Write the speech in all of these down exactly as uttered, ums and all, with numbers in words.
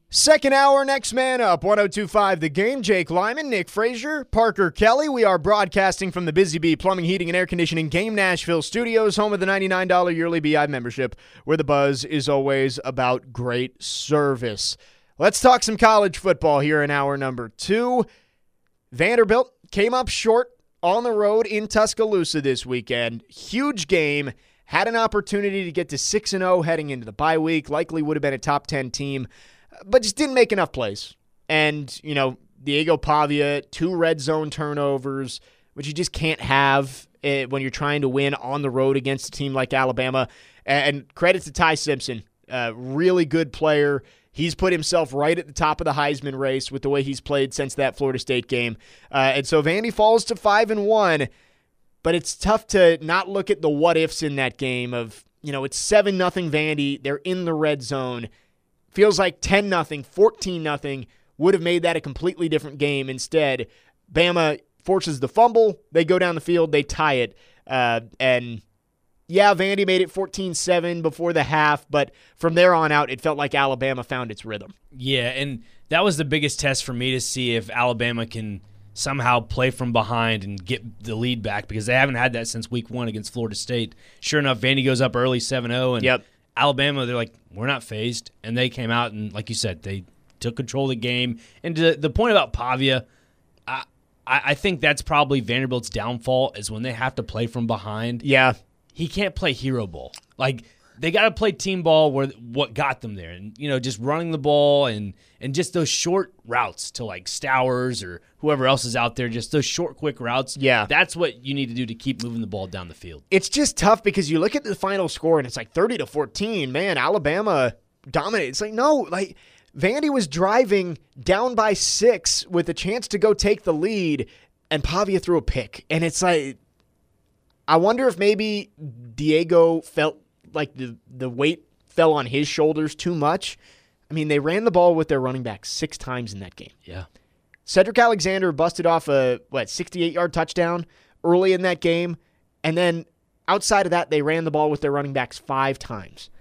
Second hour, next man up, one oh two point five The Game. Jake Lyman, Nick Frazier, Parker Kelly. We are broadcasting from the Busy Bee Plumbing, Heating, and Air Conditioning Game Nashville Studios, home of the ninety-nine dollars yearly B I membership, where the buzz is always about great service. Let's talk some college football here in hour number two. Vanderbilt came up short on the road in Tuscaloosa this weekend. Huge game. Had an opportunity to get to six and oh heading into the bye week. Likely would have been a top ten team, but just didn't make enough plays. And, you know, Diego Pavia, two red zone turnovers, which you just can't have when you're trying to win on the road against a team like Alabama. And credit to Ty Simpson, a really good player. He's put himself right at the top of the Heisman race with the way he's played since that Florida State game. Uh, and so Vandy falls to five and one, but it's tough to not look at the what-ifs in that game of, you know, it's seven nothing Vandy. They're in the red zone. Feels like ten nothing, fourteen nothing would have made that a completely different game. Instead, Bama forces the fumble. They go down the field. They tie it. Uh, and, yeah, Vandy made it fourteen seven before the half, but from there on out, it felt like Alabama found its rhythm. Yeah, and that was the biggest test for me to see if Alabama can somehow play from behind and get the lead back, because they haven't had that since week one against Florida State. Sure enough, Vandy goes up early seven oh, and yep. Alabama, they're like, we're not phased. And they came out and, like you said, they took control of the game. And to the point about Pavia, I, I think that's probably Vanderbilt's downfall is when they have to play from behind. Yeah. He can't play hero ball. Like, they got to play team ball where what got them there. And, you know, just running the ball and, and just those short routes to, like, Stowers or whoever else is out there, just those short, quick routes. Yeah. That's what you need to do to keep moving the ball down the field. It's just tough because you look at the final score and it's like thirty to fourteen. Man, Alabama dominated. It's like, no, like, Vandy was driving down by six with a chance to go take the lead, and Pavia threw a pick. And it's like, I wonder if maybe Diego felt like the, the weight fell on his shoulders too much. I mean, they ran the ball with their running back six times in that game. Yeah. Cedric Alexander busted off a, what, sixty-eight-yard touchdown early in that game. And then outside of that, they ran the ball with their running backs five times.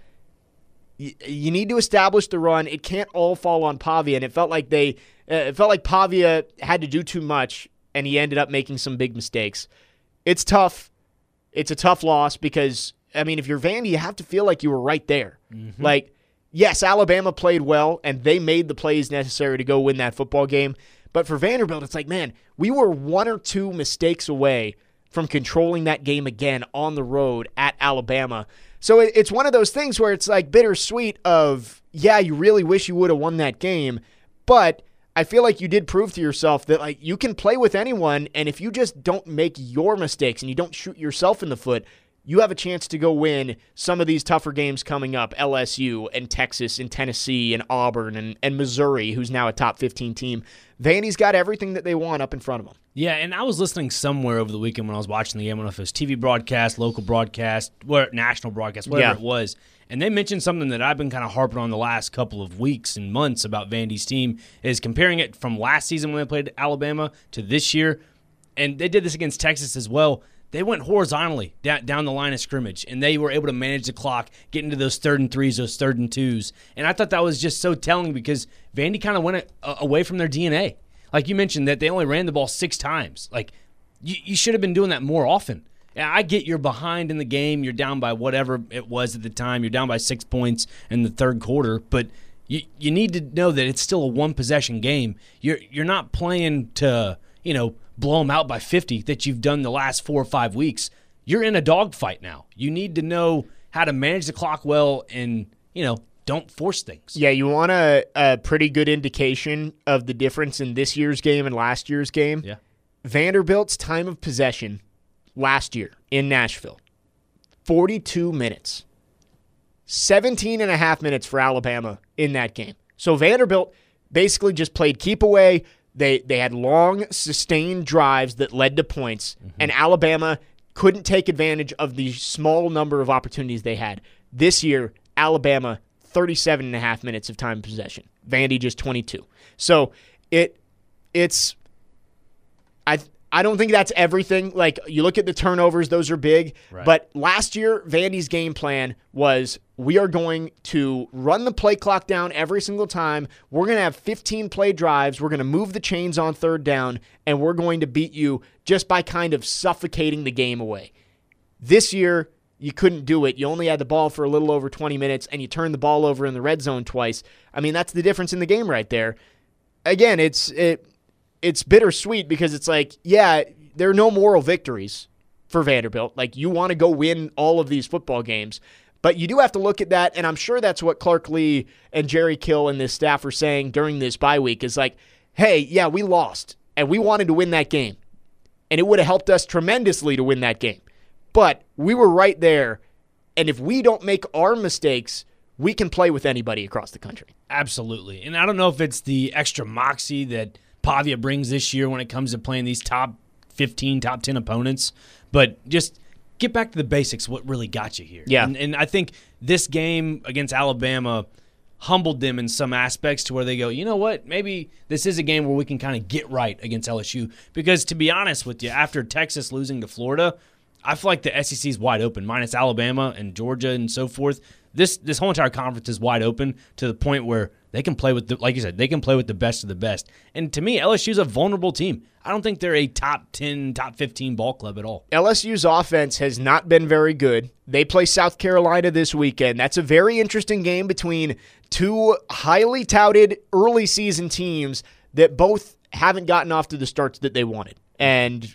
You, you need to establish the run. It can't all fall on Pavia. And it felt like they, uh, it felt like Pavia had to do too much, and he ended up making some big mistakes. It's tough. It's a tough loss because, I mean, if you're Vandy, you have to feel like you were right there. Mm-hmm. Like, yes, Alabama played well, and they made the plays necessary to go win that football game. But for Vanderbilt, it's like, man, we were one or two mistakes away from controlling that game again on the road at Alabama. So it's one of those things where it's like bittersweet of, yeah, you really wish you would have won that game, but I feel like you did prove to yourself that, like, you can play with anyone, and if you just don't make your mistakes and you don't shoot yourself in the foot, you have a chance to go win some of these tougher games coming up, L S U and Texas and Tennessee and Auburn and, and Missouri, who's now a top fifteen team. Vandy's got everything that they want up in front of them. Yeah, and I was listening somewhere over the weekend when I was watching the game. I don't know if it was T V broadcast, local broadcast, or national broadcast, whatever yeah. it was. And they mentioned something that I've been kind of harping on the last couple of weeks and months about Vandy's team, is comparing it from last season when they played Alabama to this year. And they did this against Texas as well. They went horizontally down the line of scrimmage, and they were able to manage the clock, get into those third and threes, those third and twos. And I thought that was just so telling because Vandy kind of went away from their D N A. Like you mentioned, that they only ran the ball six times. Like, you, you should have been doing that more often. I get you're behind in the game. You're down by whatever it was at the time. You're down by six points in the third quarter, but you you need to know that it's still a one-possession game. You're you're not playing to, you know, blow them out by fifty that you've done the last four or five weeks. You're in a dogfight now. You need to know how to manage the clock well and, you know, don't force things. Yeah, you want a, a pretty good indication of the difference in this year's game and last year's game. Yeah. Vanderbilt's time of possession last year in Nashville, forty-two minutes. seventeen and a half minutes for Alabama in that game. So Vanderbilt basically just played keep away. They they had long, sustained drives that led to points, mm-hmm. and Alabama couldn't take advantage of the small number of opportunities they had. This year, Alabama, thirty-seven and a half minutes of time possession. Vandy just twenty-two. So it it's I I don't think that's everything. Like, you look at the turnovers, those are big. Right. But last year, Vandy's game plan was we are going to run the play clock down every single time. We're going to have fifteen play drives. We're going to move the chains on third down, and we're going to beat you just by kind of suffocating the game away. This year, you couldn't do it. You only had the ball for a little over twenty minutes, and you turned the ball over in the red zone twice. I mean, that's the difference in the game right there. Again, it's it. It's bittersweet because it's like, yeah, there are no moral victories for Vanderbilt. Like, you want to go win all of these football games, but you do have to look at that, and I'm sure that's what Clark Lee and Jerry Kill and this staff are saying during this bye week is like, hey, yeah, we lost, and we wanted to win that game, and it would have helped us tremendously to win that game, but we were right there, and if we don't make our mistakes, we can play with anybody across the country. Absolutely, and I don't know if it's the extra moxie that Pavia brings this year when it comes to playing these top fifteen, top ten opponents. But just get back to the basics, what really got you here. Yeah. And, and I think this game against Alabama humbled them in some aspects to where they go, you know what, maybe this is a game where we can kind of get right against L S U. Because to be honest with you, after Texas losing to Florida, I feel like the S E C is wide open, minus Alabama and Georgia and so forth. This this whole entire conference is wide open to the point where they can play with, the, like you said, they can play with the best of the best. And to me, L S U is a vulnerable team. I don't think they're a top ten, top fifteen ball club at all. L S U's offense has not been very good. They play South Carolina this weekend. That's a very interesting game between two highly touted early season teams that both haven't gotten off to the starts that they wanted. And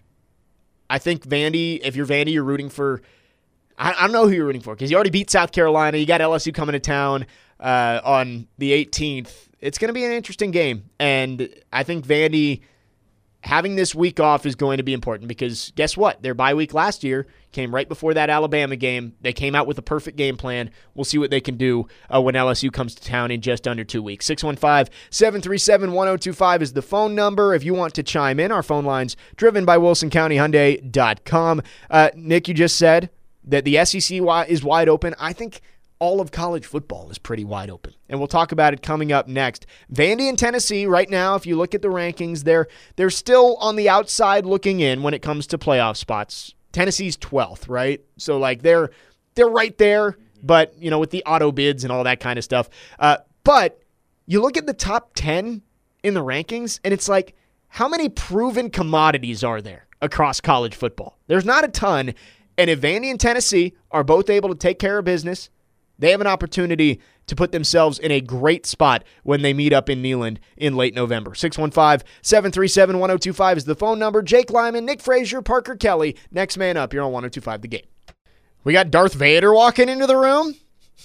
I think Vandy, if you're Vandy, you're rooting for – I don't know who you're rooting for because you already beat South Carolina. You got L S U coming to town uh, on the eighteenth. It's going to be an interesting game. And I think Vandy having this week off is going to be important because guess what? Their bye week last year came right before that Alabama game. They came out with a perfect game plan. We'll see what they can do uh, when L S U comes to town in just under two weeks. six one five, seven three seven, one oh two five is the phone number. If you want to chime in, our phone line's driven by Wilson County Hyundai dot com. Uh, Nick, you just said that the S E C is wide open. I think all of college football is pretty wide open, and we'll talk about it coming up next. Vandy and Tennessee right now, if you look at the rankings, they're they're still on the outside looking in when it comes to playoff spots. Tennessee's twelfth, right? So like they're they're right there, but you know with the auto bids and all that kind of stuff. Uh, but you look at the top ten in the rankings, and it's like, how many proven commodities are there across college football? There's not a ton. And if Vandy and Tennessee are both able to take care of business, they have an opportunity to put themselves in a great spot when they meet up in Neyland in late November. six one five, seven three seven, one oh two five is the phone number. Jake Lyman, Nick Frazier, Parker Kelly. Next man up. You're on one oh two five The Game. We got Darth Vader walking into the room.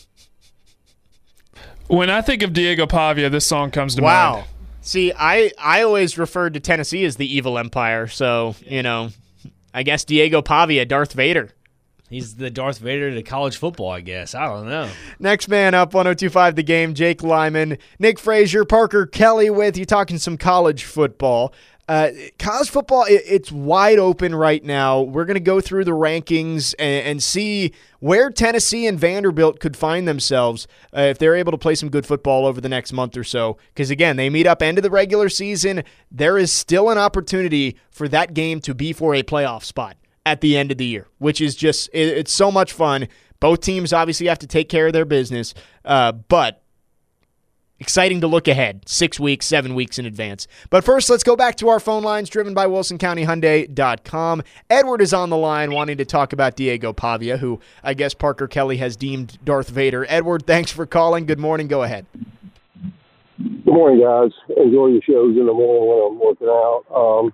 When I think of Diego Pavia, this song comes to wow. mind. Wow. See, I, I always referred to Tennessee as the evil empire, so, you know, I guess Diego Pavia, Darth Vader. He's the Darth Vader to college football, I guess. I don't know. Next man up, one oh two five The Game, Jake Lyman, Nick Frazier, Parker Kelly with you, talking some college football. Uh, college football, it, it's wide open right now. We're going to go through the rankings and, and see where Tennessee and Vanderbilt could find themselves uh, if they're able to play some good football over the next month or so. Because, again, they meet up end of the regular season. There is still an opportunity for that game to be for a playoff spot at the end of the year, which is just, it, it's so much fun. Both teams obviously have to take care of their business, uh, but exciting to look ahead, six weeks, seven weeks in advance. But first, let's go back to our phone lines, driven by Wilson County Hyundai dot com. Edward is on the line wanting to talk about Diego Pavia, who I guess Parker Kelly has deemed Darth Vader. Edward, thanks for calling. Good morning. Go ahead. Good morning, guys. Enjoy your shows in the morning when I'm working out. Um,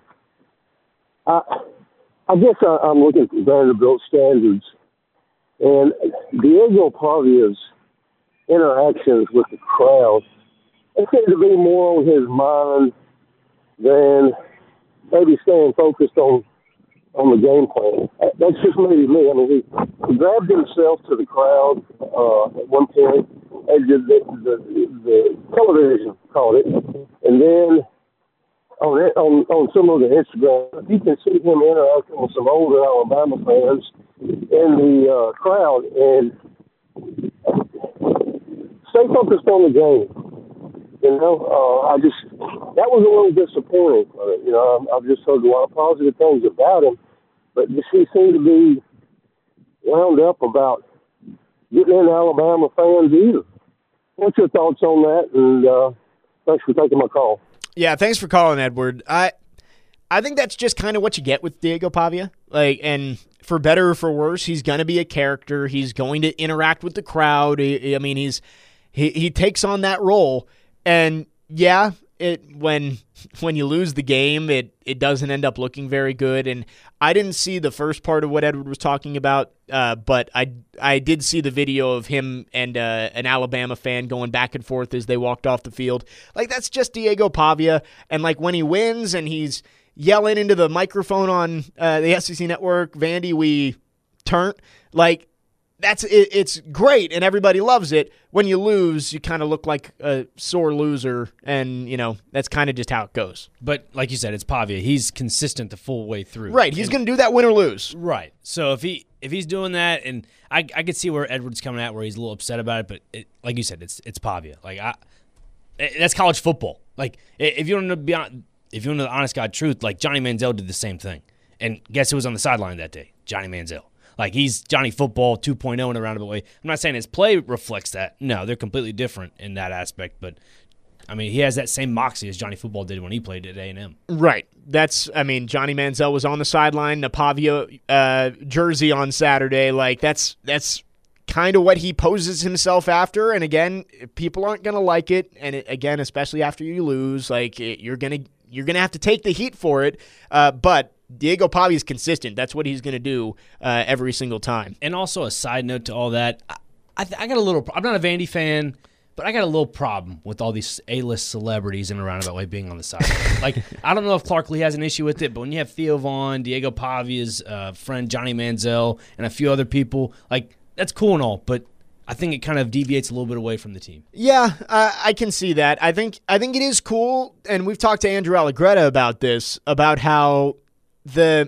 I, I guess I, I'm looking for Vanderbilt standards. And Diego Pavia's interactions with the crowd, it seemed to be more on his mind than maybe staying focused on on the game plan. That's just maybe me. I mean, he, he grabbed himself to the crowd uh, at one point, and the, the, the, the television caught it, and then on, it, on on some of the Instagram, you can see him interacting with some older Alabama fans in the uh, crowd, and stay focused on the game. You know, uh, I just that was a little disappointing. Uh, you know, I've, I've just heard a lot of positive things about him, but he seemed to be wound up about getting in Alabama fans either. What's your thoughts on that? And uh, thanks for taking my call. Yeah, thanks for calling, Edward. I I think that's just kind of what you get with Diego Pavia. Like, and for better or for worse, he's going to be a character. He's going to interact with the crowd. I mean, he's he he takes on that role. And yeah, it when when you lose the game, it it doesn't end up looking very good. And I didn't see the first part of what Edward was talking about, uh, but I I did see the video of him and uh, an Alabama fan going back and forth as they walked off the field. Like, that's just Diego Pavia. And like when he wins and he's yelling into the microphone on uh, the S E C Network, Vandy, we turn, like. That's it, it's great, and everybody loves it. When you lose, you kind of look like a sore loser, and, you know, that's kind of just how it goes. But like you said, it's Pavia. He's consistent the full way through. Right, he's going to do that win or lose. Right. So if he if he's doing that, and I I could see where Edward's coming at, where he's a little upset about it, but it, like you said, it's it's Pavia. Like I, that's college football. Like if you want to be on, if you want to know the honest God truth, like Johnny Manziel did the same thing, and guess who was on the sideline that day? Johnny Manziel. Like, he's Johnny Football two point oh in a roundabout way. I'm not saying his play reflects that. No, they're completely different in that aspect. But, I mean, he has that same moxie as Johnny Football did when he played at A and M. Right. That's, I mean, Johnny Manziel was on the sideline, the Pavia uh, jersey on Saturday. Like, that's that's kind of what he poses himself after. And, again, people aren't going to like it. And, it, again, especially after you lose, like, it, you're going to you're gonna have to take the heat for it. Uh, but Diego Pavia is consistent. That's what he's going to do uh, every single time. And also a side note to all that, I, I, I got a little. I'm not a Vandy fan, but I got a little problem with all these A-list celebrities in a roundabout way being on the side. Like, I don't know if Clark Lee has an issue with it, but when you have Theo Vaughn, Diego Pavia's uh, friend Johnny Manziel, and a few other people, like, that's cool and all, but I think it kind of deviates a little bit away from the team. Yeah, uh, I can see that. I think I think it is cool, and we've talked to Andrew Allegretta about this, about how the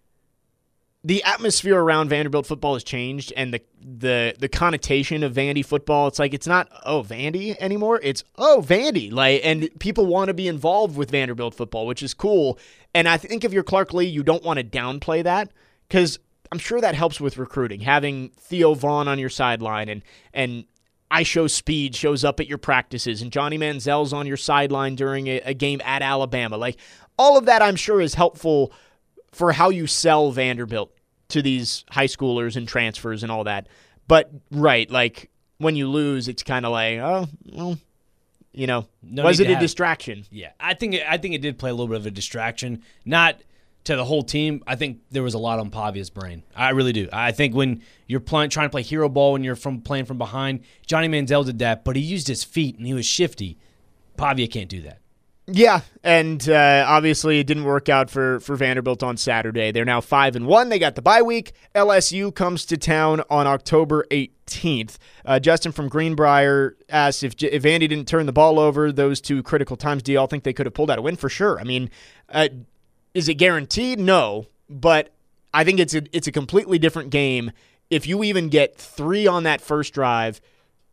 the atmosphere around Vanderbilt football has changed, and the the the connotation of Vandy football, it's like, it's not, oh, Vandy anymore. It's, oh, Vandy. Like, and people want to be involved with Vanderbilt football, which is cool. And I think if you're Clark Lee, you don't want to downplay that, because I'm sure that helps with recruiting, having Theo Vaughn on your sideline, and and I Show Speed shows up at your practices, and Johnny Manziel's on your sideline during a, a game at Alabama. Like, all of that, I'm sure, is helpful for how you sell Vanderbilt to these high schoolers and transfers and all that. But, right, like, when you lose, it's kind of like, oh, well, you know, no was it a have, distraction? Yeah, I think it, I think it did play a little bit of a distraction. Not to the whole team. I think there was a lot on Pavia's brain. I really do. I think when you're playing, trying to play hero ball when you're from playing from behind, Johnny Manziel did that, but he used his feet and he was shifty. Pavia can't do that. Yeah, and uh, obviously it didn't work out for, for Vanderbilt on Saturday. They're now five and one. They got the bye week. L S U comes to town on October eighteenth. Uh, Justin from Greenbrier asked if if Vandy didn't turn the ball over those two critical times, do y'all think they could have pulled out a win? For sure. I mean, uh, is it guaranteed? No, but I think it's a it's a completely different game. If you even get three on that first drive,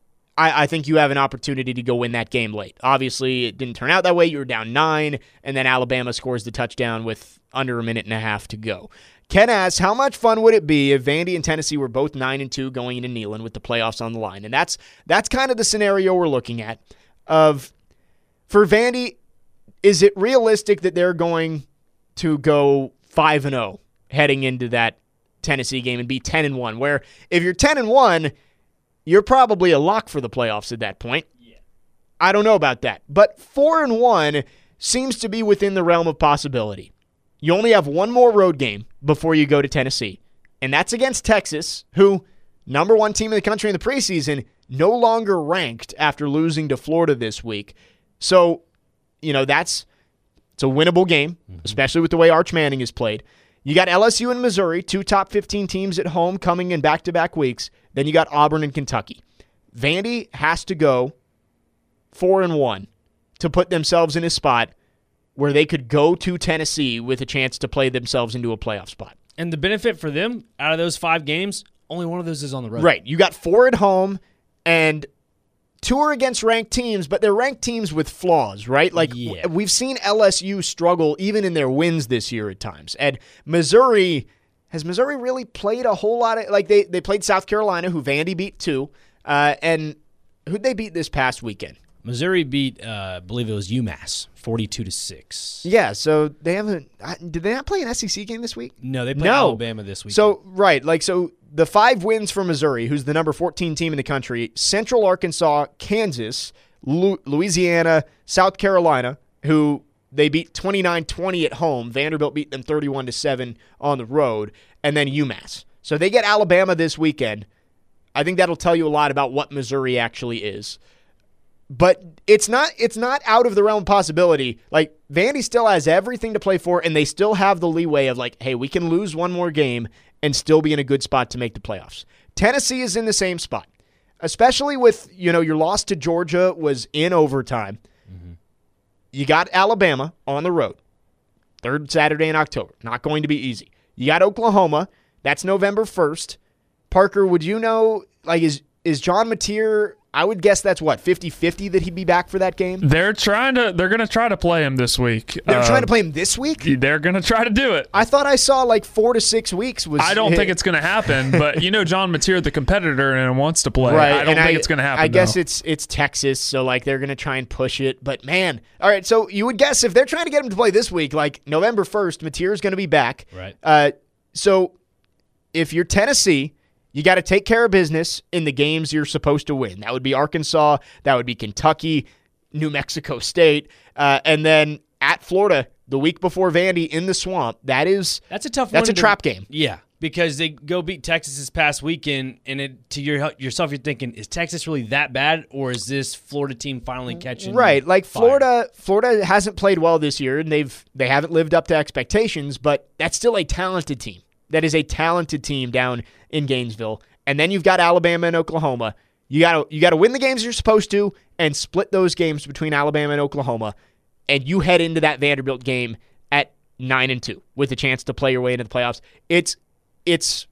I, I think you have an opportunity to go win that game late. Obviously, it didn't turn out that way. You were down nine, and then Alabama scores the touchdown with under a minute and a half to go. Ken asks, how much fun would it be if Vandy and Tennessee were both nine and two going into Neyland with the playoffs on the line? And that's that's kind of the scenario we're looking at. Of for Vandy, is it realistic that they're going to go five and oh heading into that Tennessee game and be ten and one? Where if you're ten and one, you're probably a lock for the playoffs at that point. Yeah. I don't know about that. But four and one seems to be within the realm of possibility. You only have one more road game before you go to Tennessee, and that's against Texas, who, number one team in the country in the preseason, no longer ranked after losing to Florida this week. So, you know, that's it's a winnable game, mm-hmm. especially with the way Arch Manning is played. You got L S U and Missouri, two top fifteen teams at home coming in back-to-back weeks. Then you got Auburn and Kentucky. Vandy has to go four and one to put themselves in a spot where they could go to Tennessee with a chance to play themselves into a playoff spot. And the benefit for them out of those five games, only one of those is on the road. Right. You got four at home, and two are against ranked teams, but they're ranked teams with flaws, right? Like, Yeah. w- we've seen L S U struggle even in their wins this year at times. And Missouri, has Missouri really played a whole lot of, like, they, they played South Carolina, who Vandy beat too, uh, and who'd they beat this past weekend? Missouri beat, uh, I believe it was UMass, forty-two to six. Yeah, so they haven't, uh, did they not play an S E C game this week? No, they played No. Alabama this week. So, right, like, so the five wins for Missouri, who's the number fourteen team in the country, Central Arkansas, Kansas, Lu- Louisiana, South Carolina, who they beat twenty-nine twenty at home. Vanderbilt beat them thirty-one to seven on the road, and then UMass. So they get Alabama this weekend. I think that'll tell you a lot about what Missouri actually is. But it's not it's not out of the realm of possibility. Like, Vandy still has everything to play for, and they still have the leeway of, like, hey, we can lose one more game and still be in a good spot to make the playoffs. Tennessee is in the same spot, especially with, you know, your loss to Georgia was in overtime. Mm-hmm. You got Alabama on the road, third Saturday in October. Not going to be easy. You got Oklahoma. That's November first. Parker, would you know, like, is is John Mateer, I would guess that's what, fifty-fifty that he'd be back for that game? They're trying to. They're going to try to play him this week. They're Uh, trying to play him this week? They're going to try to do it. I thought I saw like four to six weeks was. I don't think it's going to happen, but you know John Mateer, the competitor, and wants to play. Right. I don't and think it's going to happen. I guess though. it's it's Texas, so like they're going to try and push it. But man, all right. So you would guess if they're trying to get him to play this week, like November first, Mateer is going to be back. Right. Uh, so if you're Tennessee, you got to take care of business in the games you're supposed to win. That would be Arkansas. That would be Kentucky, New Mexico State, uh, and then at Florida the week before Vandy in the Swamp. That is That's a tough that's one. a to- trap game. Yeah, because they go beat Texas this past weekend, and it, to your, yourself, you're thinking, is Texas really that bad, or is this Florida team finally catching Right, like fire? Florida. Florida hasn't played well this year, and they've they haven't lived up to expectations. But that's still a talented team. That is a talented team down in Gainesville. And then you've got Alabama and Oklahoma. You got to you got to win the games you're supposed to and split those games between Alabama and Oklahoma. And you head into that Vanderbilt game at nine and two with a chance to play your way into the playoffs. It's it's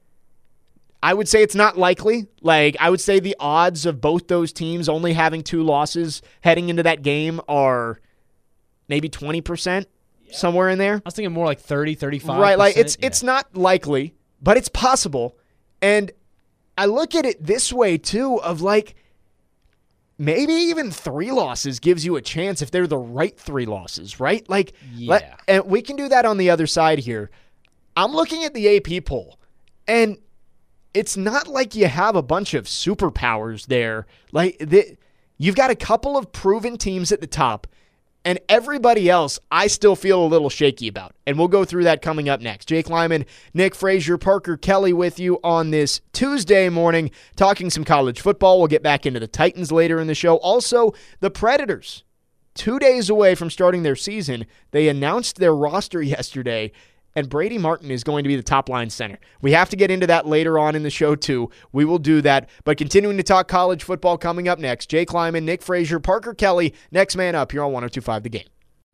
I would say it's not likely. Like, I would say the odds of both those teams only having two losses heading into that game are maybe twenty percent, somewhere in there. I was thinking more like thirty, thirty-five. Right, like it's it's not likely, but it's possible. And I look at it this way too, of like maybe even three losses gives you a chance if they're the right three losses, right? Like, Yeah. let, and we can do that on the other side here. I'm looking at the A P poll, and it's not like you have a bunch of superpowers there. Like, the, you've got a couple of proven teams at the top, and everybody else I still feel a little shaky about. And we'll go through that coming up next. Jake Lyman, Nick Frazier, Parker Kelly with you on this Tuesday morning, talking some college football. We'll get back into the Titans later in the show. Also, the Predators, two days away from starting their season. They announced their roster yesterday, and Brady Martin is going to be the top line center. We have to get into that later on in the show, too. We will do that. But continuing to talk college football coming up next. Jake Lyman, Nick Frazier, Parker Kelly, Next Man Up here on one oh two point five The Game.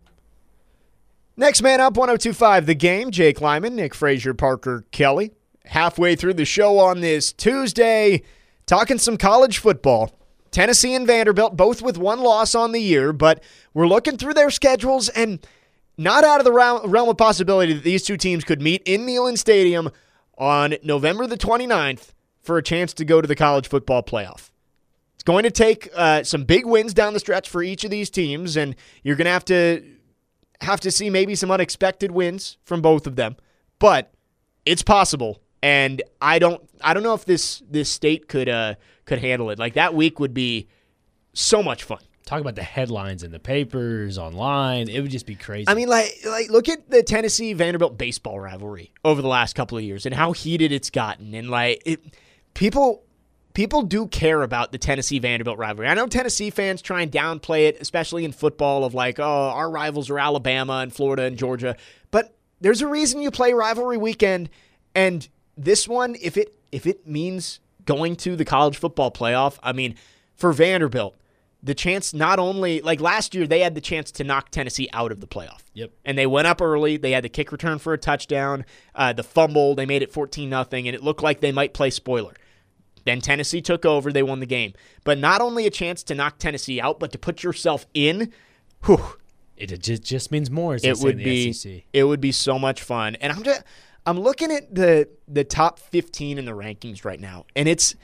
Next Man Up, one oh two point five The Game. Jake Lyman, Nick Frazier, Parker Kelly. Halfway through the show on this Tuesday, talking some college football. Tennessee and Vanderbilt, both with one loss on the year, but we're looking through their schedules and not out of the realm of possibility that these two teams could meet in Neyland Stadium on November the twenty-ninth for a chance to go to the college football playoff. It's going to take uh, some big wins down the stretch for each of these teams, and you're going to have to have to see maybe some unexpected wins from both of them. But it's possible, and I don't I don't know if this this state could uh, could handle it. Like, that week would be so much fun. Talk about the headlines in the papers, online. It would just be crazy. I mean, like, like look at the Tennessee-Vanderbilt baseball rivalry over the last couple of years and how heated it's gotten. And, like, it, people people do care about the Tennessee-Vanderbilt rivalry. I know Tennessee fans try and downplay it, especially in football, of like, oh, our rivals are Alabama and Florida and Georgia. But there's a reason you play rivalry weekend. And this one, if it if it means going to the college football playoff, I mean, for Vanderbilt, the chance not only, like last year, they had the chance to knock Tennessee out of the playoff. Yep. And they went up early. They had the kick return for a touchdown, uh, the fumble. They made it fourteen nothing, and it looked like they might play spoiler. Then Tennessee took over. They won the game. But not only a chance to knock Tennessee out, but to put yourself in, whew, It just, just means more. As they it say would in the be S E C. it would be so much fun. And I'm just I'm looking at the the top fifteen in the rankings right now, and it's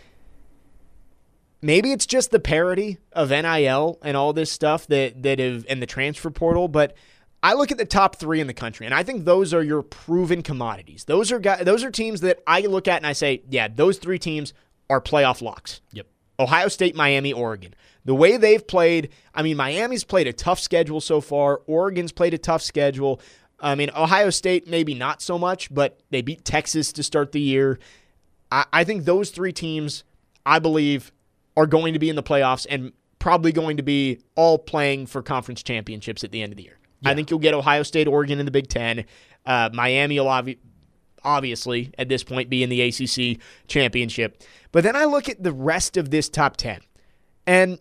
maybe it's just the parity of N I L and all this stuff that that have and the transfer portal, but I look at the top three in the country, and I think those are your proven commodities. Those are guys, those are teams that I look at and I say, yeah, those three teams are playoff locks. Yep. Ohio State, Miami, Oregon. The way they've played, I mean, Miami's played a tough schedule so far. Oregon's played a tough schedule. I mean, Ohio State maybe not so much, but they beat Texas to start the year. I, I think those three teams, I believe, are going to be in the playoffs and probably going to be all playing for conference championships at the end of the year. Yeah. I think you'll get Ohio State, Oregon in the Big Ten. Uh, Miami will obvi- obviously, at this point, be in the A C C championship. But then I look at the rest of this top ten, and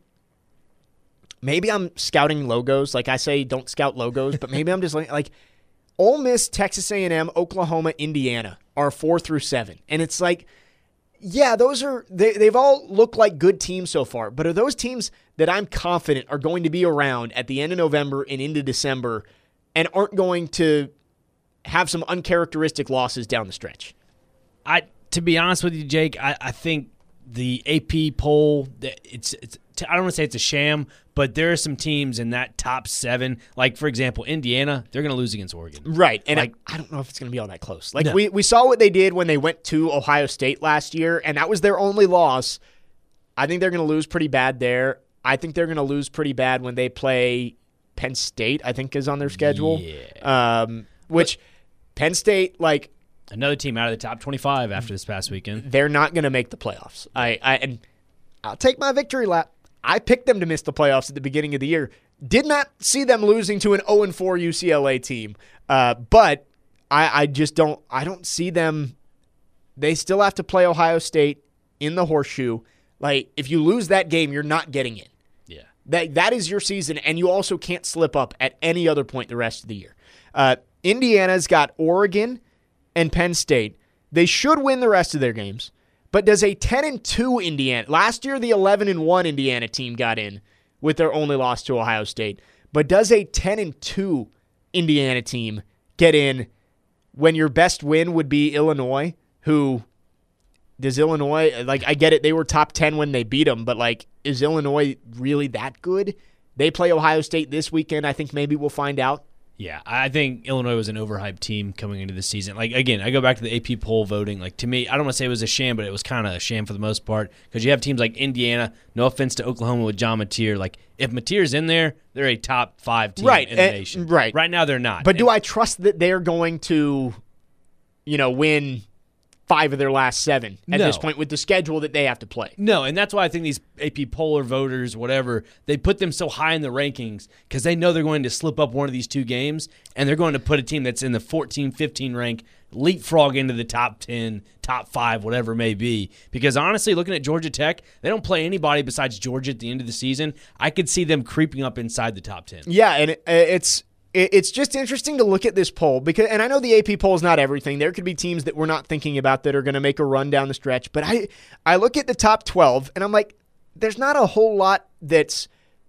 maybe I'm scouting logos. Like I say, don't scout logos, but maybe I'm just like, like Ole Miss, Texas A and M, Oklahoma, Indiana are four through seven. And it's like, yeah, those are they, they've all looked like good teams so far, but are those teams that I'm confident are going to be around at the end of November and into December and aren't going to have some uncharacteristic losses down the stretch? I, to be honest with you, Jake, I, I think the A P poll, it's, it's I don't want to say it's a sham, but there are some teams in that top seven. Like, for example, Indiana, they're going to lose against Oregon. Right, and like, I, I don't know if it's going to be all that close. Like, no. we, we saw what they did when they went to Ohio State last year, and that was their only loss. I think they're going to lose pretty bad there. I think they're going to lose pretty bad when they play Penn State, I think is on their schedule. Yeah. Um, which but, Penn State, like... Another team out of the top twenty-five after this past weekend. They're not going to make the playoffs. I, I and I'll take my victory lap. I picked them to miss the playoffs at the beginning of the year. Did not see them losing to an oh and four U C L A team. Uh, but I, I just don't I don't see them. They still have to play Ohio State in the horseshoe. Like, if you lose that game, you're not getting in. Yeah. That that is your season, and you also can't slip up at any other point the rest of the year. Uh, Indiana's got Oregon and Penn State. They should win the rest of their games. But does a ten and two Indiana, last year the eleven and one Indiana team got in with their only loss to Ohio State. But does a ten and two Indiana team get in when your best win would be Illinois, who does Illinois, like, I get it, they were top ten when they beat them, but like, is Illinois really that good? They play Ohio State this weekend. I think maybe we'll find out. Yeah, I think Illinois was an overhyped team coming into the season. Like, again, I go back to the A P poll voting. Like, to me, I don't want to say it was a sham, but it was kind of a sham for the most part because you have teams like Indiana. No offense to Oklahoma with John Mateer. Like, if Mateer's in there, they're a top five team right. in the and, nation. Right. Right now, they're not. But and, do I trust that they're going to, you know, win five of their last seven at no. this point with the schedule that they have to play? No, and that's why I think these A P poller voters, whatever, they put them so high in the rankings because they know they're going to slip up one of these two games, and they're going to put a team that's in the fourteen, fifteen rank leapfrog into the top ten, top five, whatever it may be. Because honestly, looking at Georgia Tech, they don't play anybody besides Georgia at the end of the season. I could see them creeping up inside the top ten. Yeah, and it, it's it's just interesting to look at this poll because, and I know the A P poll is not everything. There could be teams that we're not thinking about that are going to make a run down the stretch. But I, I look at the top twelve, and I'm like, there's not a whole lot that's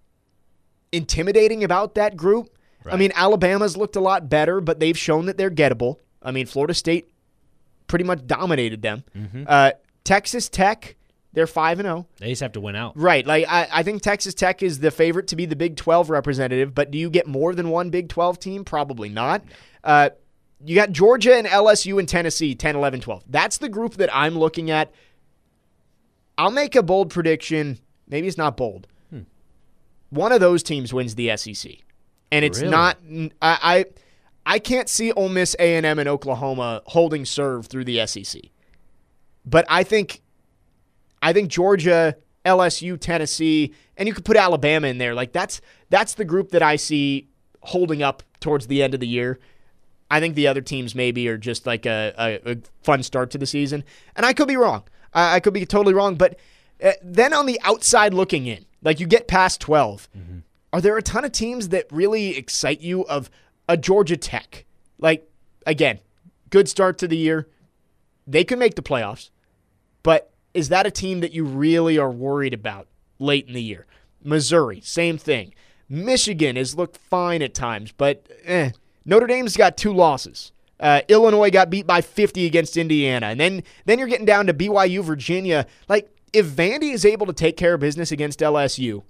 intimidating about that group. Right. I mean, Alabama's looked a lot better, but they've shown that they're gettable. I mean, Florida State pretty much dominated them. Mm-hmm. Uh, Texas Tech, they're five and oh. They just have to win out. Right. Like I, I think Texas Tech is the favorite to be the Big twelve representative, but do you get more than one Big twelve team? Probably not. Uh, you got Georgia and L S U and Tennessee, ten, eleven, twelve. That's the group that I'm looking at. I'll make a bold prediction. Maybe it's not bold. Hmm. One of those teams wins the S E C. And it's really? not I, I I can't see Ole Miss, A and M, and Oklahoma holding serve through the S E C. But I think I think Georgia, L S U, Tennessee, and you could put Alabama in there. Like that's that's the group that I see holding up towards the end of the year. I think the other teams maybe are just like a, a, a fun start to the season. And I could be wrong. I, I could be totally wrong. But uh, then on the outside looking in, like you get past twelve, mm-hmm. Are there a ton of teams that really excite you of a Georgia Tech? Like, again, good start to the year. They can make the playoffs. But is that a team that you really are worried about late in the year? Missouri, same thing. Michigan has looked fine at times, but eh. Notre Dame's got two losses. Uh, Illinois got beat by fifty against Indiana. And then, then you're getting down to B Y U, Virginia. Like, if Vandy is able to take care of business against L S U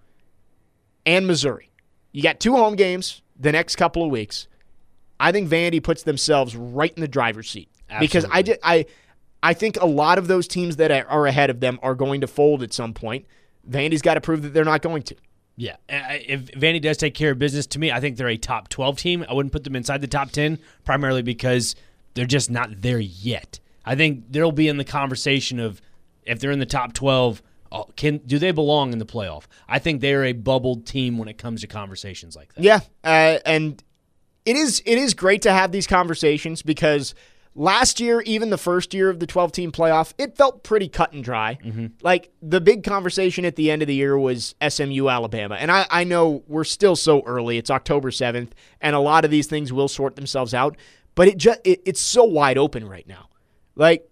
and Missouri, you got two home games the next couple of weeks. I think Vandy puts themselves right in the driver's seat. Absolutely. Because I, just, I, I think a lot of those teams that are ahead of them are going to fold at some point. Vandy's got to prove that they're not going to. Yeah, if Vandy does take care of business, to me, I think they're a top twelve team. I wouldn't put them inside the top ten, primarily because they're just not there yet. I think they'll be in the conversation of if they're in the top twelve, oh, can do they belong in the playoff? I think they're a bubbled team when it comes to conversations like that. Yeah, uh, and it is it is great to have these conversations because last year, even the first year of the twelve-team playoff, it felt pretty cut and dry. Mm-hmm. Like, the big conversation at the end of the year was S M U Alabama. And I, I know we're still so early. It's October seventh, and a lot of these things will sort themselves out. But it just it, it's so wide open right now. Like,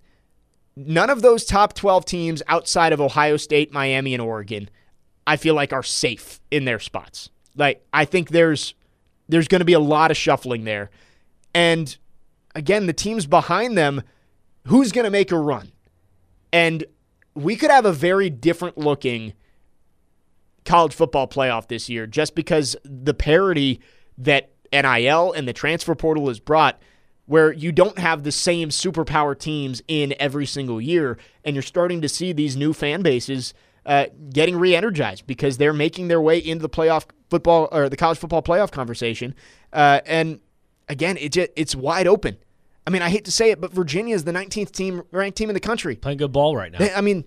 none of those top twelve teams outside of Ohio State, Miami, and Oregon, I feel like are safe in their spots. Like, I think there's there's going to be a lot of shuffling there. And again, the teams behind them, who's going to make a run? And we could have a very different looking college football playoff this year just because the parity that N I L and the transfer portal has brought, where you don't have the same superpower teams in every single year, and you're starting to see these new fan bases uh, getting re-energized because they're making their way into the playoff football or the college football playoff conversation. Uh, and again, it just, it's wide open. I mean, I hate to say it, but Virginia is the nineteenth team ranked team in the country. Playing good ball right now. I mean,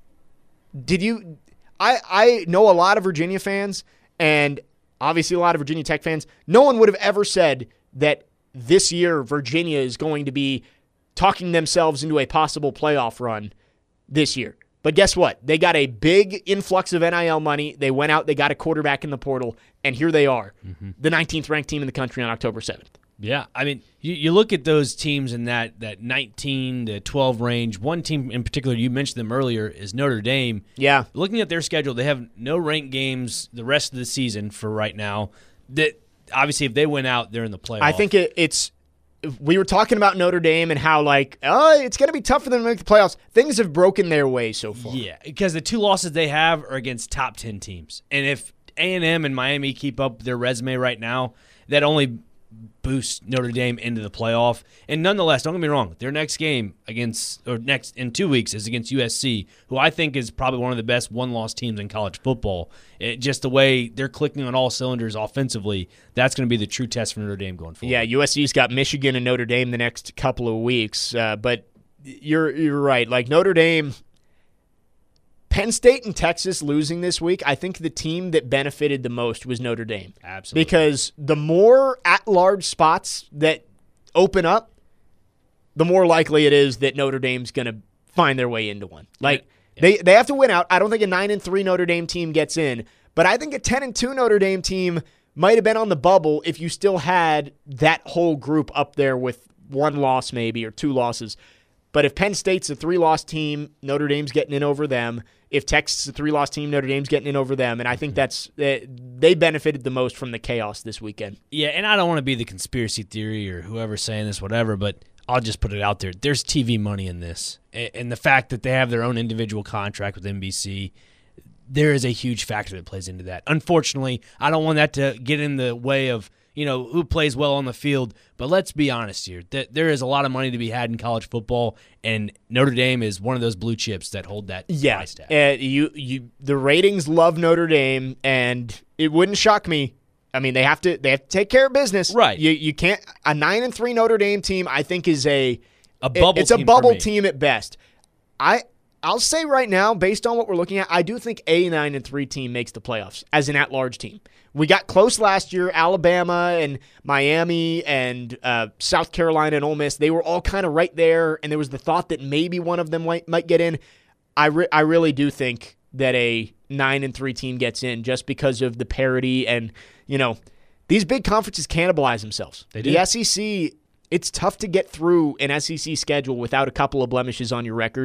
did you I I know a lot of Virginia fans and obviously a lot of Virginia Tech fans. No one would have ever said that this year Virginia is going to be talking themselves into a possible playoff run this year. But guess what? They got a big influx of N I L money. They went out, they got a quarterback in the portal, and here they are, mm-hmm. the nineteenth ranked team in the country on October seventh. Yeah, I mean, you, you look at those teams in that, that nineteen to twelve range. One team in particular, you mentioned them earlier, is Notre Dame. Yeah. Looking at their schedule, they have no ranked games the rest of the season for right now. That obviously, if they win out, they're in the playoff. I think it, it's – we were talking about Notre Dame and how, like, oh, it's going to be tough for them to make the playoffs. Things have broken their way so far. Yeah, because the two losses they have are against top ten teams. And if A and M and Miami keep up their resume right now, that only – boost Notre Dame into the playoff. And nonetheless, don't get me wrong, their next game against or next in two weeks is against U S C, who I think is probably one of the best one-loss teams in college football. It, just the way they're clicking on all cylinders offensively, that's going to be the true test for Notre Dame going forward. Yeah, U S C's got Michigan and Notre Dame the next couple of weeks, uh, but you're you're right. Like Notre Dame, Penn State and Texas losing this week, I think the team that benefited the most was Notre Dame. Absolutely. Because the more at-large spots that open up, the more likely it is that Notre Dame's going to find their way into one. Like, yeah. they, they have to win out. I don't think a nine and three Notre Dame team gets in, but I think a ten and two Notre Dame team might have been on the bubble if you still had that whole group up there with one loss maybe or two losses. But if Penn State's a three-loss team, Notre Dame's getting in over them. If Texas is a three-loss team, Notre Dame's getting in over them. And I think that's they benefited the most from the chaos this weekend. Yeah, and I don't want to be the conspiracy theory or whoever's saying this, whatever, but I'll just put it out there. There's T V money in this. And the fact that they have their own individual contract with N B C, there is a huge factor that plays into that. Unfortunately, I don't want that to get in the way of, you know, who plays well on the field. But let's be honest here. There is a lot of money to be had in college football, and Notre Dame is one of those blue chips that hold that yeah. price tag. Uh, you, you, the ratings love Notre Dame, and it wouldn't shock me. I mean, they have to they have to take care of business. Right. You you can't a nine and three Notre Dame team, I think, is a a bubble it's team a bubble for me. team at best. I I'll say right now, based on what we're looking at, I do think a nine and three team makes the playoffs as an at-large team. We got close last year. Alabama and Miami and uh, South Carolina and Ole Miss, they were all kind of right there, and there was the thought that maybe one of them might, might get in. I re- I really do think that a nine and three team gets in just because of the parity, and you know these big conferences cannibalize themselves. They do. The S E C, it's tough to get through an S E C schedule without a couple of blemishes on your record.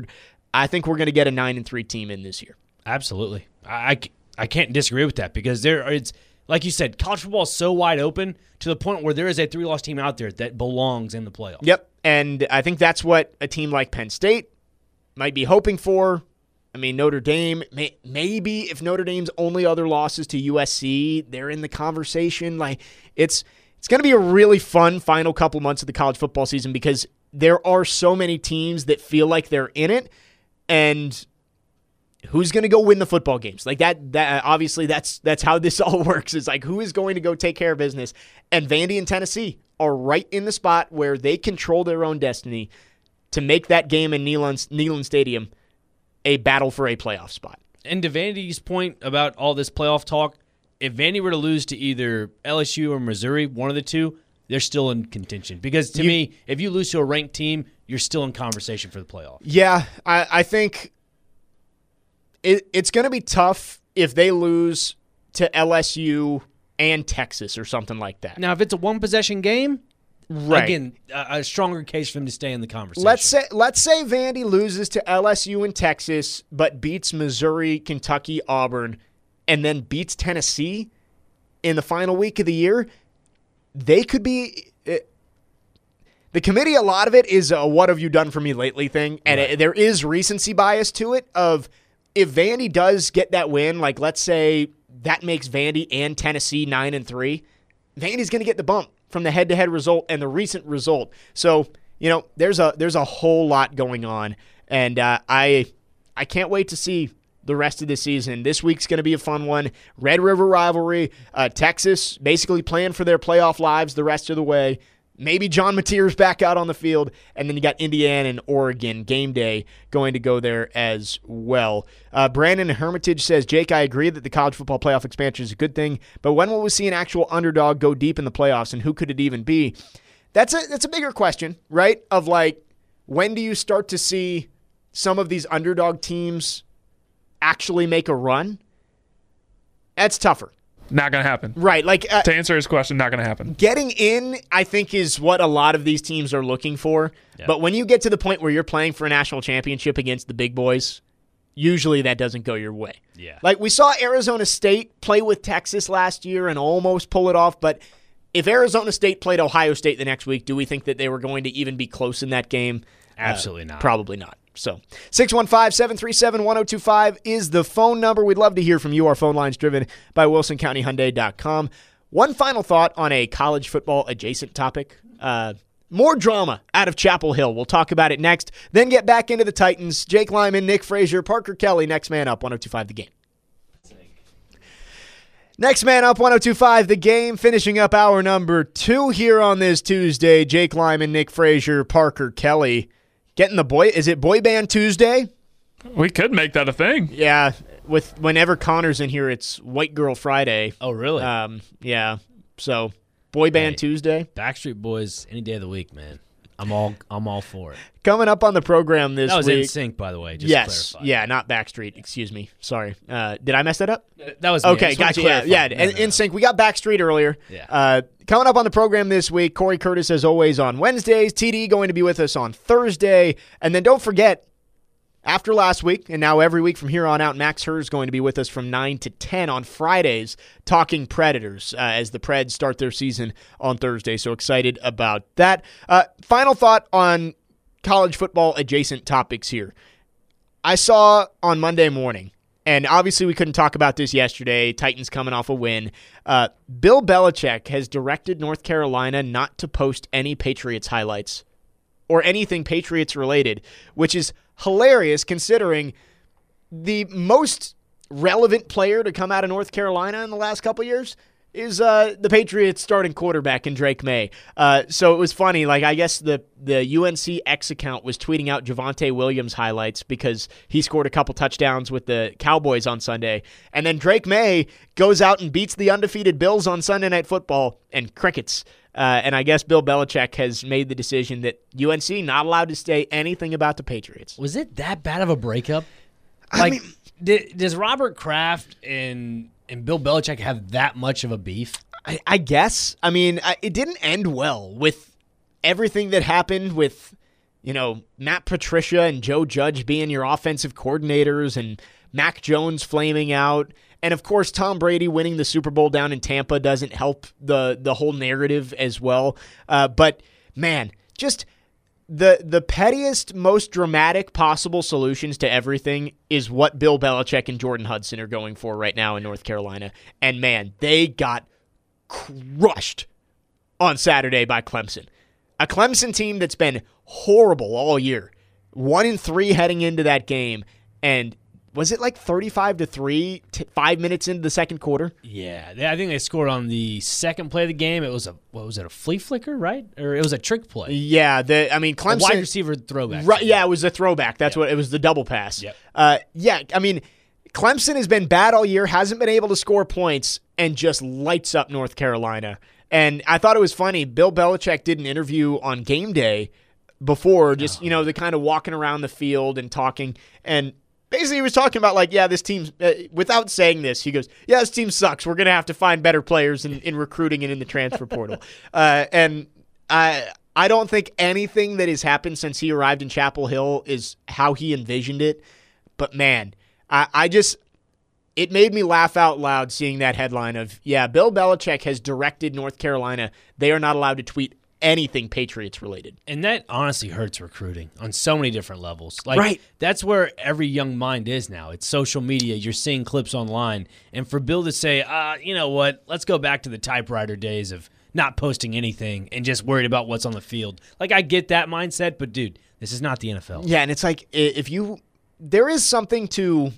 I think we're going to get a nine and three team in this year. Absolutely. I, I, I can't disagree with that because there it's like you said, college football is so wide open to the point where there is a three-loss team out there that belongs in the playoffs. Yep, and I think that's what a team like Penn State might be hoping for. I mean, Notre Dame, may, maybe if Notre Dame's only other losses to U S C, they're in the conversation. Like it's it's going to be a really fun final couple months of the college football season because there are so many teams that feel like they're in it, and who's going to go win the football games? Like that, that obviously that's that's how this all works. It's like who is going to go take care of business? And Vandy and Tennessee are right in the spot where they control their own destiny to make that game in Neyland, Neyland Stadium a battle for a playoff spot. And to Vandy's point about all this playoff talk, if Vandy were to lose to either L S U or Missouri, one of the two, they're still in contention. Because to you, me, if you lose to a ranked team, you're still in conversation for the playoff. Yeah, I, I think it, it's going to be tough if they lose to L S U and Texas or something like that. Now, if it's a one-possession game, right. again, a, a stronger case for them to stay in the conversation. Let's say let's say Vandy loses to L S U and Texas, but beats Missouri, Kentucky, Auburn, and then beats Tennessee in the final week of the year. They could be uh, – the committee, a lot of it is a what have you done for me lately thing, and right. it, there is recency bias to it of if Vandy does get that win, like let's say that makes Vandy and Tennessee nine and three, Vandy's going to get the bump from the head-to-head result and the recent result. So, you know, there's a there's a whole lot going on, and uh, I I can't wait to see the rest of the season. This week's going to be a fun one. Red River rivalry, uh, Texas basically playing for their playoff lives the rest of the way. Maybe John Mateer's back out on the field, and then you got Indiana and Oregon game day going to go there as well. Uh, Brandon Hermitage says, Jake, I agree that the college football playoff expansion is a good thing, but when will we see an actual underdog go deep in the playoffs, and who could it even be? That's a that's a bigger question, right? Of like, when do you start to see some of these underdog teams actually make a run? That's tougher. Not going to happen. Right. Like uh, to answer his question, not going to happen. Getting in, I think, is what a lot of these teams are looking for. Yeah. But when you get to the point where you're playing for a national championship against the big boys, usually that doesn't go your way. Yeah. Like we saw Arizona State play with Texas last year and almost pull it off. But if Arizona State played Ohio State the next week, do we think that they were going to even be close in that game? Absolutely uh, not. Probably not. So six one five, seven three seven, one oh two five is the phone number. We'd love to hear from you. Our phone line's driven by wilson county hyundai dot com. One final thought on a college football adjacent topic. Uh, more drama out of Chapel Hill. We'll talk about it next. Then get back into the Titans. Jake Lyman, Nick Frazier, Parker Kelly. Next man up, one oh two five The Game. Next man up, one oh two five The Game. Finishing up hour number two here on this Tuesday. Jake Lyman, Nick Frazier, Parker Kelly. Getting the boy, is it Boy Band Tuesday? We could make that a thing. Yeah, with whenever Connor's in here, it's White Girl Friday. Oh, really? Um, yeah. So Boy Band Hey. Tuesday. Backstreet Boys any day of the week, man. I'm all I'm all for it. Coming up on the program this That was week. in sync, by the way. Just Yes, to clarify. yeah, not Backstreet. Excuse me. Sorry. Uh, did I mess that up? That was me. I Okay, just wanted gotcha. to Yeah, clarify. yeah. No, In, no, no. in sync. We got Backstreet earlier. Yeah. Uh, coming up on the program this week, Corey Curtis, as always, on Wednesdays. T D going to be with us on Thursday. And then don't forget, after last week, and now every week from here on out, Max Herr is going to be with us from nine to ten on Fridays, talking Predators uh, as the Preds start their season on Thursday. So excited about that. Uh, final thought on college football adjacent topics here. I saw on Monday morning, and obviously we couldn't talk about this yesterday, Titans coming off a win. Uh, Bill Belichick has directed North Carolina not to post any Patriots highlights or anything Patriots related, which is hilarious considering the most relevant player to come out of North Carolina in the last couple of years is uh, the Patriots starting quarterback in Drake May. Uh, so it was funny. Like I guess the, the U N C X account was tweeting out Javonte Williams highlights because he scored a couple touchdowns with the Cowboys on Sunday. And then Drake May goes out and beats the undefeated Bills on Sunday Night Football and crickets. Uh, and I guess Bill Belichick has made the decision that U N C not allowed to say anything about the Patriots. Was it that bad of a breakup? I Like, mean- did, does Robert Kraft and and Bill Belichick have that much of a beef? I, I guess. I mean, I, it didn't end well with everything that happened with you know, Matt Patricia and Joe Judge being your offensive coordinators and Mac Jones flaming out. And, of course, Tom Brady winning the Super Bowl down in Tampa doesn't help the, the whole narrative as well. Uh, but, man, just the the pettiest, most dramatic possible solutions to everything is what Bill Belichick and Jordan Hudson are going for right now in North Carolina. And, man, they got crushed on Saturday by Clemson. A Clemson team that's been horrible all year. One in three heading into that game. And was it like thirty-five to three, t- five minutes into the second quarter? Yeah, they, I think they scored on the second play of the game. It was a what was it, a flea flicker, right? Or it was a trick play. Yeah, the I mean Clemson a wide receiver throwback. Right, yeah, it was a throwback. That's yep. what it was. The double pass. Yep. Uh, yeah, I mean Clemson has been bad all year, hasn't been able to score points, and just lights up North Carolina. And I thought it was funny. Bill Belichick did an interview on game day before, just oh. you know, the kind of walking around the field and talking and. Basically, he was talking about, like, yeah, this team, uh, without saying this, he goes, yeah, this team sucks. We're going to have to find better players in, in recruiting and in the transfer portal. Uh, and I I don't think anything that has happened since he arrived in Chapel Hill is how he envisioned it. But, man, I, I just, it made me laugh out loud seeing that headline of, yeah, Bill Belichick has directed North Carolina. They are not allowed to tweet anything Patriots related. And that honestly hurts recruiting on so many different levels. Like right. That's where every young mind is now. It's social media. You're seeing clips online. And for Bill to say, uh, you know what, let's go back to the typewriter days of not posting anything and just worried about what's on the field. Like, I get that mindset, but dude, this is not the N F L. Yeah, and it's like if you there is something to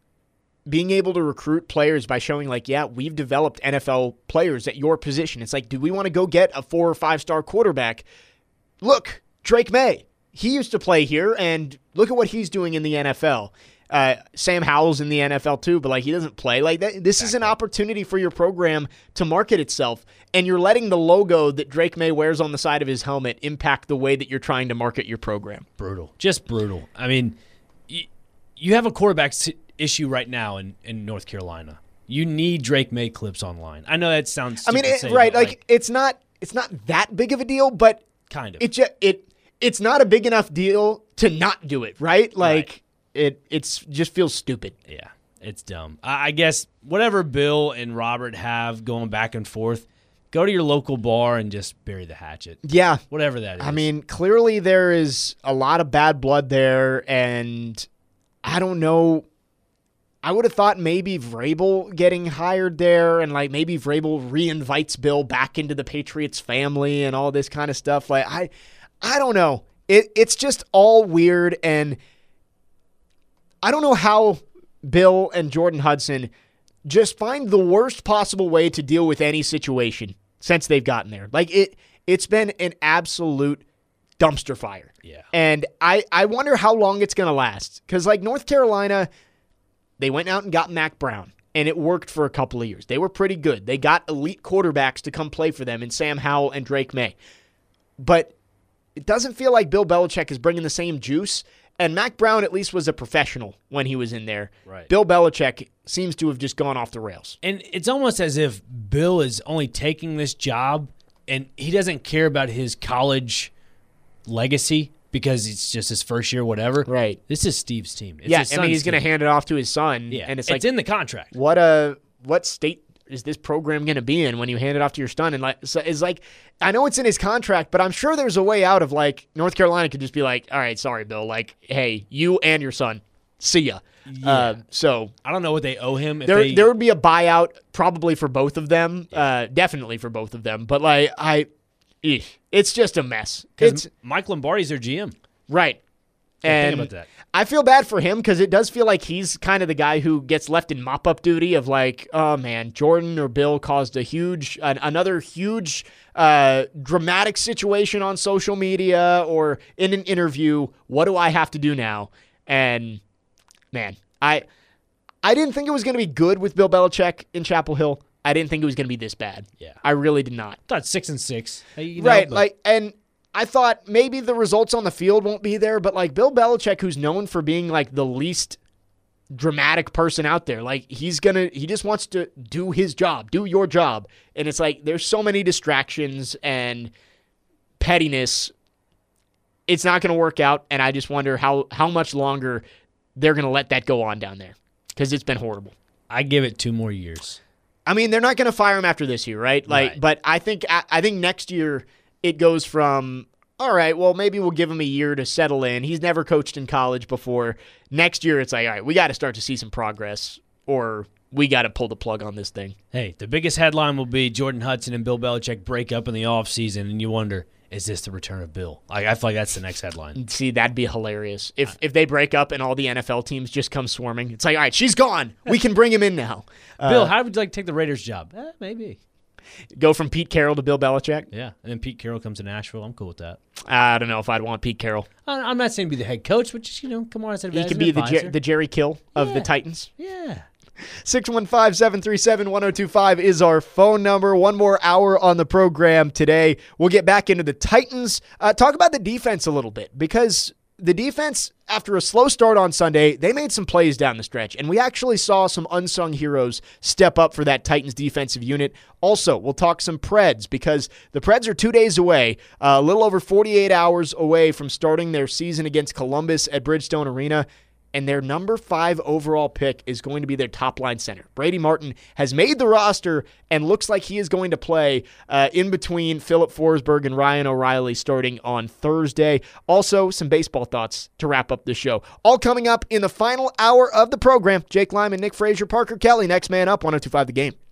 being able to recruit players by showing, like, yeah, we've developed N F L players at your position. It's like, do we want to go get a four or five star quarterback? Look, Drake May. He used to play here, and look at what he's doing in the N F L. Uh, Sam Howell's in the N F L too, but like he doesn't play like that. This exactly. is an opportunity for your program to market itself, and you're letting the logo that Drake May wears on the side of his helmet impact the way that you're trying to market your program. Brutal, just brutal. I mean, you, you have a quarterback issue right now in, in North Carolina. You need Drake May clips online. I know that sounds I mean, it, say, right, like, like it's not it's not that big of a deal, but kind of. It just it it's not a big enough deal to not do it, right? Like right. it it's just feels stupid. Yeah, it's dumb. I, I guess whatever Bill and Robert have going back and forth, go to your local bar and just bury the hatchet. Yeah. Whatever that is. I mean, clearly there is a lot of bad blood there, and I don't know. I would have thought maybe Vrabel getting hired there, and like maybe Vrabel re-invites Bill back into the Patriots family and all this kind of stuff. Like I, I don't know. It it's just all weird, and I don't know how Bill and Jordan Hudson just find the worst possible way to deal with any situation since they've gotten there. Like it, it's been an absolute dumpster fire. Yeah, and I I wonder how long it's gonna last, because like North Carolina. They went out and got Mac Brown, and it worked for a couple of years. They were pretty good. They got elite quarterbacks to come play for them in Sam Howell and Drake May. But it doesn't feel like Bill Belichick is bringing the same juice, and Mac Brown at least was a professional when he was in there. Right. Bill Belichick seems to have just gone off the rails. And it's almost as if Bill is only taking this job, and he doesn't care about his college legacy, because it's just his first year, whatever. Right. This is Steve's team. It's yeah, his I mean, he's going to hand it off to his son. Yeah, and it's, it's like, in the contract. What a what state is this program going to be in when you hand it off to your son? And like, so it's like, I know it's in his contract, but I'm sure there's a way out of like North Carolina could just be like, all right, sorry, Bill. Like, hey, you and your son, see ya. Yeah. Uh, so I don't know what they owe him. If there, they... there would be a buyout probably for both of them. Yeah. Uh, definitely for both of them. But like, I, eesh, it's just a mess. It's Mike Lombardi's their G M. Right. And think about that. I feel bad for him because it does feel like he's kind of the guy who gets left in mop-up duty of like, oh, man, Jordan or Bill caused a huge, an, another huge uh, dramatic situation on social media or in an interview. What do I have to do now? And, man, I I didn't think it was going to be good with Bill Belichick in Chapel Hill. I didn't think it was going to be this bad. Yeah. I really did not. I thought six and six. You know, right, but... like, and... I thought maybe the results on the field won't be there, but like Bill Belichick, who's known for being like the least dramatic person out there, like he's gonna, he just wants to do his job, do your job. And it's like, there's so many distractions and pettiness it's not going to work out, and I just wonder how, how much longer they're going to let that go on down there because it's been horrible. I give it two more years. I mean, they're not going to fire him after this year, right? Like, Right. But I think I, I think next year it goes from, all right, well, maybe we'll give him a year to settle in. He's never coached in college before. Next year, it's like, all right, we got to start to see some progress, or we got to pull the plug on this thing. Hey, the biggest headline will be Jordan Hudson and Bill Belichick break up in the offseason, and you wonder, is this the return of Bill? Like, I feel like that's the next headline. See, that'd be hilarious. If if they break up and all the N F L teams just come swarming, it's like, all right, she's gone. We can bring him in now. Bill, Uh, how would you like to take the Raiders job? Eh, maybe. go from Pete Carroll to Bill Belichick? Yeah, and then Pete Carroll comes to Nashville. I'm cool with that. I don't know if I'd want Pete Carroll. I- I'm not saying be the head coach, but just, you know, come on as an He as could an be the, advisor. Jer- the Jerry Kill of the Yeah. Titans. Yeah. six one five, seven three seven, one oh two five is our phone number. One more hour on the program today. We'll get back into the Titans. Uh, talk about the defense a little bit, because the defense, after a slow start on Sunday, they made some plays down the stretch, and we actually saw some unsung heroes step up for that Titans defensive unit. Also, we'll talk some Preds, because the Preds are two days away, uh, a little over forty-eight hours away from starting their season against Columbus at Bridgestone Arena. And their number five overall pick is going to be their top-line center. Brady Martin has made the roster and looks like he is going to play uh, in between Philip Forsberg and Ryan O'Reilly starting on Thursday. Also, some baseball thoughts to wrap up the show. All coming up in the final hour of the program. Jake Lyman, Nick Frazier, Parker Kelly, next man up, one oh two five The Game.